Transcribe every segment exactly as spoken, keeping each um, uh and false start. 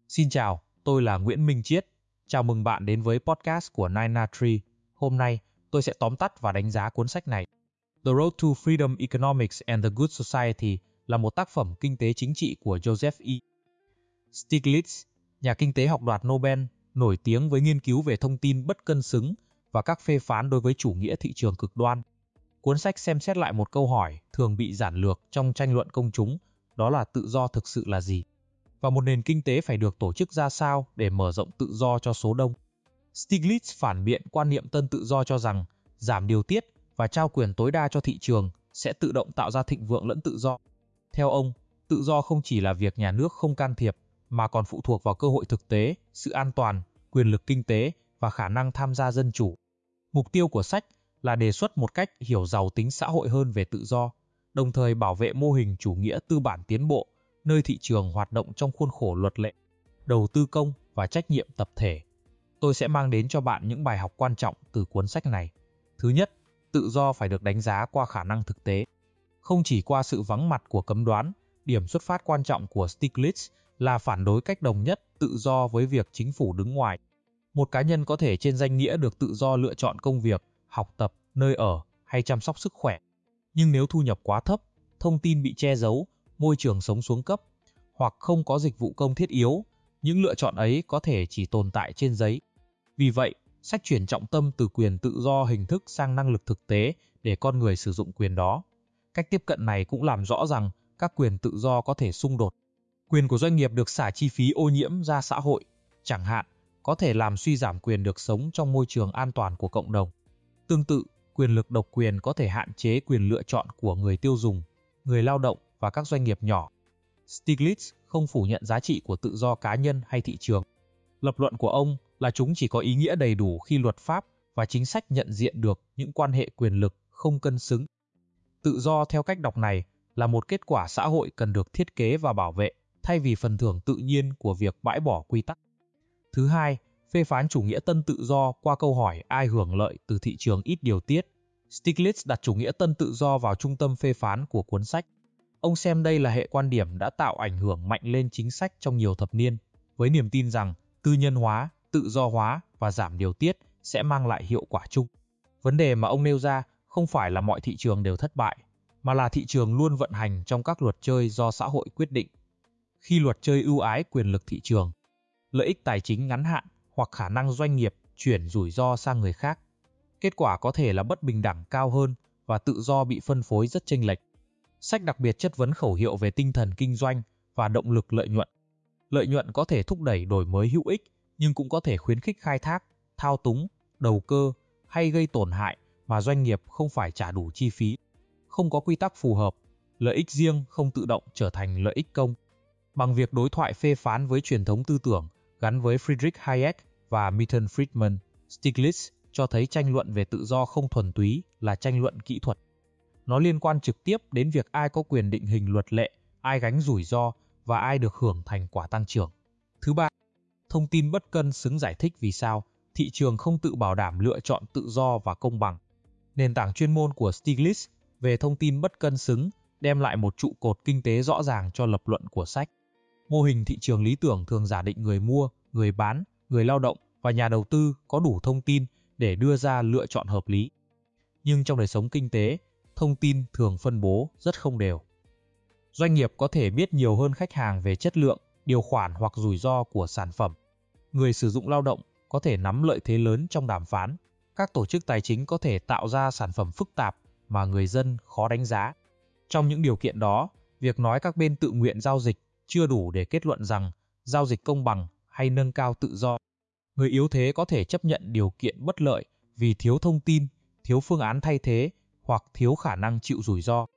Xin chào, tôi là Nguyễn Minh Chiết. Chào mừng bạn đến với podcast của Nine Na Tree. Hôm nay, tôi sẽ tóm tắt và đánh giá cuốn sách này. The Road to Freedom Economics and the Good Society là một tác phẩm kinh tế chính trị của Joseph E. Stiglitz, nhà kinh tế học đoạt Nobel, nổi tiếng với nghiên cứu về thông tin bất cân xứng và các phê phán đối với chủ nghĩa thị trường cực đoan. Cuốn sách xem xét lại một câu hỏi thường bị giản lược trong tranh luận công chúng, đó là tự do thực sự là gì? Và một nền kinh tế phải được tổ chức ra sao để mở rộng tự do cho số đông. Stiglitz phản biện quan niệm tân tự do cho rằng giảm điều tiết và trao quyền tối đa cho thị trường sẽ tự động tạo ra thịnh vượng lẫn tự do. Theo ông, tự do không chỉ là việc nhà nước không can thiệp, mà còn phụ thuộc vào cơ hội thực tế, sự an toàn, quyền lực kinh tế và khả năng tham gia dân chủ. Mục tiêu của sách là đề xuất một cách hiểu giàu tính xã hội hơn về tự do, đồng thời bảo vệ mô hình chủ nghĩa tư bản tiến bộ, nơi thị trường hoạt động trong khuôn khổ luật lệ, đầu tư công và trách nhiệm tập thể. Tôi sẽ mang đến cho bạn những bài học quan trọng từ cuốn sách này. Thứ nhất, tự do phải được đánh giá qua khả năng thực tế. Không chỉ qua sự vắng mặt của cấm đoán, điểm xuất phát quan trọng của Stiglitz là phản đối cách đồng nhất tự do với việc chính phủ đứng ngoài. Một cá nhân có thể trên danh nghĩa được tự do lựa chọn công việc, học tập, nơi ở hay chăm sóc sức khỏe. Nhưng nếu thu nhập quá thấp, thông tin bị che giấu, môi trường sống xuống cấp, hoặc không có dịch vụ công thiết yếu, những lựa chọn ấy có thể chỉ tồn tại trên giấy. Vì vậy, sách chuyển trọng tâm từ quyền tự do hình thức sang năng lực thực tế để con người sử dụng quyền đó. Cách tiếp cận này cũng làm rõ rằng các quyền tự do có thể xung đột. Quyền của doanh nghiệp được xả chi phí ô nhiễm ra xã hội, chẳng hạn, có thể làm suy giảm quyền được sống trong môi trường an toàn của cộng đồng. Tương tự, quyền lực độc quyền có thể hạn chế quyền lựa chọn của người tiêu dùng, người lao động và các doanh nghiệp nhỏ. Stiglitz không phủ nhận giá trị của tự do cá nhân hay thị trường. Lập luận của ông là chúng chỉ có ý nghĩa đầy đủ khi luật pháp và chính sách nhận diện được những quan hệ quyền lực không cân xứng. Tự do theo cách đọc này là một kết quả xã hội cần được thiết kế và bảo vệ, thay vì phần thưởng tự nhiên của việc bãi bỏ quy tắc. Thứ hai, phê phán chủ nghĩa tân tự do qua câu hỏi ai hưởng lợi từ thị trường ít điều tiết. Stiglitz đặt chủ nghĩa tân tự do vào trung tâm phê phán của cuốn sách. Ông xem đây là hệ quan điểm đã tạo ảnh hưởng mạnh lên chính sách trong nhiều thập niên, với niềm tin rằng tư nhân hóa, tự do hóa và giảm điều tiết sẽ mang lại hiệu quả chung. Vấn đề mà ông nêu ra không phải là mọi thị trường đều thất bại, mà là thị trường luôn vận hành trong các luật chơi do xã hội quyết định. Khi luật chơi ưu ái quyền lực thị trường, lợi ích tài chính ngắn hạn hoặc khả năng doanh nghiệp chuyển rủi ro sang người khác, kết quả có thể là bất bình đẳng cao hơn và tự do bị phân phối rất chênh lệch. Sách đặc biệt chất vấn khẩu hiệu về tinh thần kinh doanh và động lực lợi nhuận. Lợi nhuận có thể thúc đẩy đổi mới hữu ích, nhưng cũng có thể khuyến khích khai thác, thao túng, đầu cơ hay gây tổn hại mà doanh nghiệp không phải trả đủ chi phí. Không có quy tắc phù hợp, lợi ích riêng không tự động trở thành lợi ích công. Bằng việc đối thoại phê phán với truyền thống tư tưởng gắn với Friedrich Hayek và Milton Friedman, Stiglitz cho thấy tranh luận về tự do không thuần túy là tranh luận kỹ thuật. Nó liên quan trực tiếp đến việc ai có quyền định hình luật lệ, ai gánh rủi ro và ai được hưởng thành quả tăng trưởng. Thứ ba, thông tin bất cân xứng giải thích vì sao thị trường không tự bảo đảm lựa chọn tự do và công bằng. Nền tảng chuyên môn của Stiglitz về thông tin bất cân xứng đem lại một trụ cột kinh tế rõ ràng cho lập luận của sách. Mô hình thị trường lý tưởng thường giả định người mua, người bán, người lao động và nhà đầu tư có đủ thông tin để đưa ra lựa chọn hợp lý. Nhưng trong đời sống kinh tế, thông tin thường phân bố rất không đều. Doanh nghiệp có thể biết nhiều hơn khách hàng về chất lượng, điều khoản hoặc rủi ro của sản phẩm. Người sử dụng lao động có thể nắm lợi thế lớn trong đàm phán. Các tổ chức tài chính có thể tạo ra sản phẩm phức tạp mà người dân khó đánh giá. Trong những điều kiện đó, việc nói các bên tự nguyện giao dịch chưa đủ để kết luận rằng giao dịch công bằng hay nâng cao tự do. Người yếu thế có thể chấp nhận điều kiện bất lợi vì thiếu thông tin, thiếu phương án thay thế hoặc thiếu khả năng chịu rủi ro.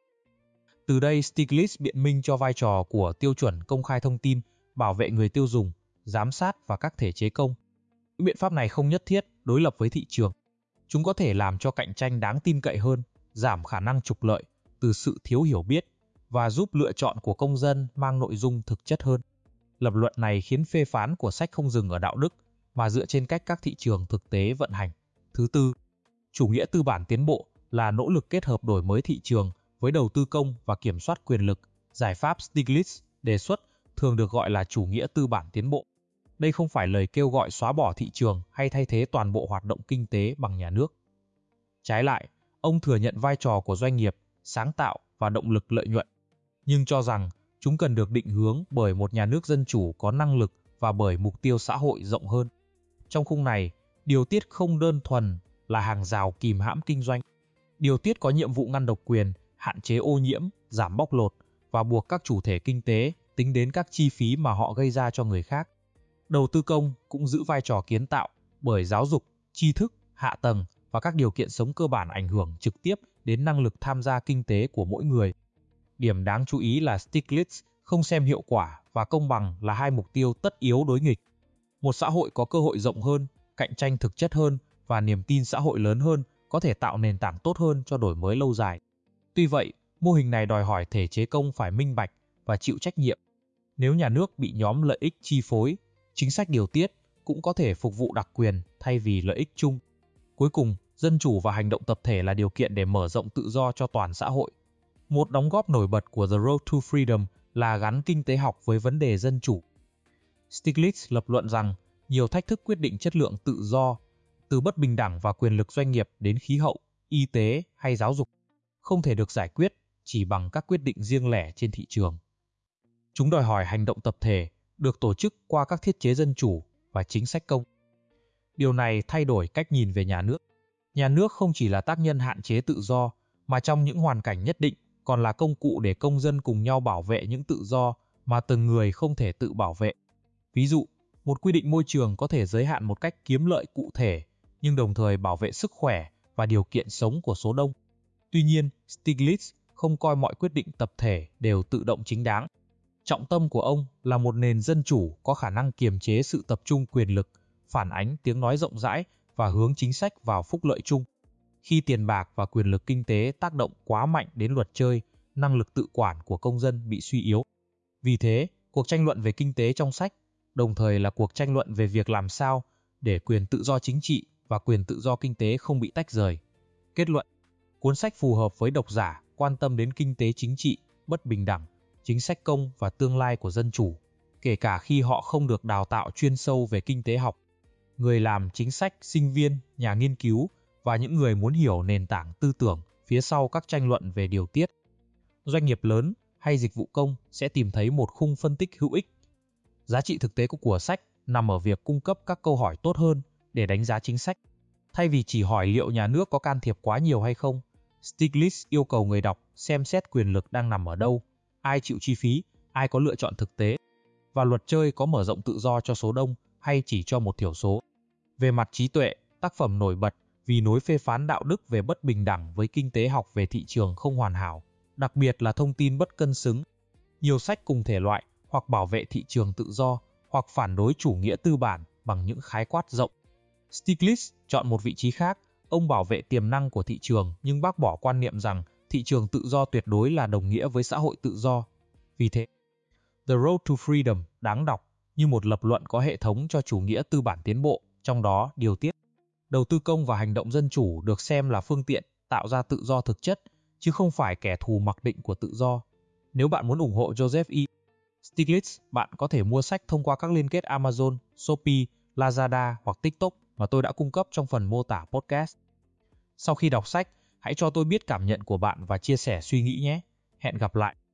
Từ đây, Stiglitz biện minh cho vai trò của tiêu chuẩn công khai thông tin, bảo vệ người tiêu dùng, giám sát và các thể chế công. Những biện pháp này không nhất thiết đối lập với thị trường. Chúng có thể làm cho cạnh tranh đáng tin cậy hơn, giảm khả năng trục lợi từ sự thiếu hiểu biết và giúp lựa chọn của công dân mang nội dung thực chất hơn. Lập luận này khiến phê phán của sách không dừng ở đạo đức, mà dựa trên cách các thị trường thực tế vận hành. Thứ tư, chủ nghĩa tư bản tiến bộ là nỗ lực kết hợp đổi mới thị trường với đầu tư công và kiểm soát quyền lực. Giải pháp Stiglitz đề xuất thường được gọi là chủ nghĩa tư bản tiến bộ. Đây không phải lời kêu gọi xóa bỏ thị trường hay thay thế toàn bộ hoạt động kinh tế bằng nhà nước. Trái lại, ông thừa nhận vai trò của doanh nghiệp, sáng tạo và động lực lợi nhuận, nhưng cho rằng chúng cần được định hướng bởi một nhà nước dân chủ có năng lực và bởi mục tiêu xã hội rộng hơn. Trong khung này, điều tiết không đơn thuần là hàng rào kìm hãm kinh doanh. Điều tiết có nhiệm vụ ngăn độc quyền, hạn chế ô nhiễm, giảm bóc lột và buộc các chủ thể kinh tế tính đến các chi phí mà họ gây ra cho người khác. Đầu tư công cũng giữ vai trò kiến tạo bởi giáo dục, tri thức, hạ tầng và các điều kiện sống cơ bản ảnh hưởng trực tiếp đến năng lực tham gia kinh tế của mỗi người. Điểm đáng chú ý là Stiglitz không xem hiệu quả và công bằng là hai mục tiêu tất yếu đối nghịch. Một xã hội có cơ hội rộng hơn, cạnh tranh thực chất hơn và niềm tin xã hội lớn hơn có thể tạo nền tảng tốt hơn cho đổi mới lâu dài. Tuy vậy, mô hình này đòi hỏi thể chế công phải minh bạch và chịu trách nhiệm. Nếu nhà nước bị nhóm lợi ích chi phối, chính sách điều tiết cũng có thể phục vụ đặc quyền thay vì lợi ích chung. Cuối cùng, dân chủ và hành động tập thể là điều kiện để mở rộng tự do cho toàn xã hội. Một đóng góp nổi bật của The Road to Freedom là gắn kinh tế học với vấn đề dân chủ. Stiglitz lập luận rằng nhiều thách thức quyết định chất lượng tự do, từ bất bình đẳng và quyền lực doanh nghiệp đến khí hậu, y tế hay giáo dục, không thể được giải quyết chỉ bằng các quyết định riêng lẻ trên thị trường. Chúng đòi hỏi hành động tập thể được tổ chức qua các thiết chế dân chủ và chính sách công. Điều này thay đổi cách nhìn về nhà nước. Nhà nước không chỉ là tác nhân hạn chế tự do, mà trong những hoàn cảnh nhất định còn là công cụ để công dân cùng nhau bảo vệ những tự do mà từng người không thể tự bảo vệ. Ví dụ, một quy định môi trường có thể giới hạn một cách kiếm lợi cụ thể, nhưng đồng thời bảo vệ sức khỏe và điều kiện sống của số đông. Tuy nhiên, Stiglitz không coi mọi quyết định tập thể đều tự động chính đáng. Trọng tâm của ông là một nền dân chủ có khả năng kiềm chế sự tập trung quyền lực, phản ánh tiếng nói rộng rãi và hướng chính sách vào phúc lợi chung. Khi tiền bạc và quyền lực kinh tế tác động quá mạnh đến luật chơi, năng lực tự quản của công dân bị suy yếu. Vì thế, cuộc tranh luận về kinh tế trong sách đồng thời là cuộc tranh luận về việc làm sao để quyền tự do chính trị và quyền tự do kinh tế không bị tách rời. Kết luận, cuốn sách phù hợp với độc giả quan tâm đến kinh tế chính trị, bất bình đẳng, chính sách công và tương lai của dân chủ, kể cả khi họ không được đào tạo chuyên sâu về kinh tế học. Người làm chính sách, sinh viên, nhà nghiên cứu và những người muốn hiểu nền tảng tư tưởng phía sau các tranh luận về điều tiết. Doanh nghiệp lớn hay dịch vụ công sẽ tìm thấy một khung phân tích hữu ích. Giá trị thực tế của của sách nằm ở việc cung cấp các câu hỏi tốt hơn để đánh giá chính sách. Thay vì chỉ hỏi liệu nhà nước có can thiệp quá nhiều hay không, Stiglitz yêu cầu người đọc xem xét quyền lực đang nằm ở đâu, ai chịu chi phí, ai có lựa chọn thực tế, và luật chơi có mở rộng tự do cho số đông hay chỉ cho một thiểu số. Về mặt trí tuệ, tác phẩm nổi bật vì nối phê phán đạo đức về bất bình đẳng với kinh tế học về thị trường không hoàn hảo, đặc biệt là thông tin bất cân xứng. Nhiều sách cùng thể loại hoặc bảo vệ thị trường tự do hoặc phản đối chủ nghĩa tư bản bằng những khái quát rộng. Stiglitz chọn một vị trí khác, ông bảo vệ tiềm năng của thị trường nhưng bác bỏ quan niệm rằng thị trường tự do tuyệt đối là đồng nghĩa với xã hội tự do. Vì thế, The Road to Freedom đáng đọc như một lập luận có hệ thống cho chủ nghĩa tư bản tiến bộ, trong đó điều tiết, đầu tư công và hành động dân chủ được xem là phương tiện tạo ra tự do thực chất, chứ không phải kẻ thù mặc định của tự do. Nếu bạn muốn ủng hộ Joseph E. Stiglitz, bạn có thể mua sách thông qua các liên kết Amazon, Shopee, Lazada hoặc TikTok mà tôi đã cung cấp trong phần mô tả podcast. Sau khi đọc sách, hãy cho tôi biết cảm nhận của bạn và chia sẻ suy nghĩ nhé. Hẹn gặp lại!